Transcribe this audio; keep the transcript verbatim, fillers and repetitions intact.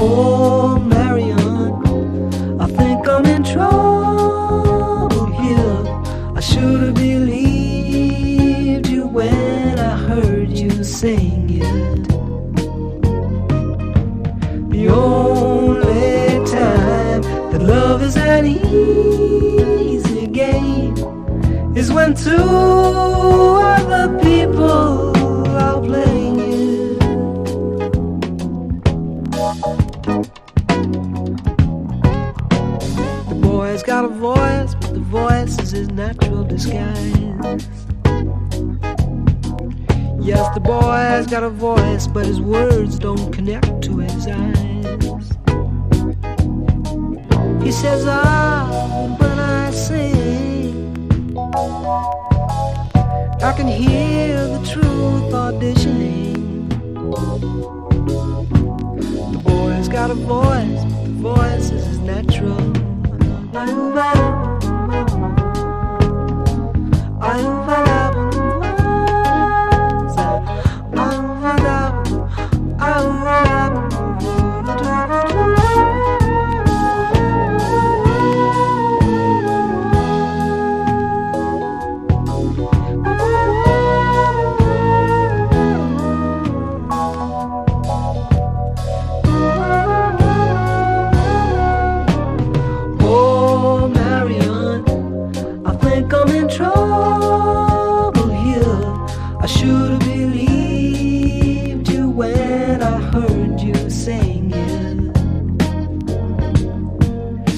Oh, Marion, I think I'm in trouble here. I should have believed you when I heard you sing it. The only time that love is an easy game is when two other people are playing it. The boy's got a voice, but the voice is his natural disguise. Yes, the boy's got a voice, but his words don't connect to his eyes. He says, ah, when I sing, I can hear the truth auditioning. The boy's got a voice, but the voice is his natural. Oh, Marion, I think I'm in trouble.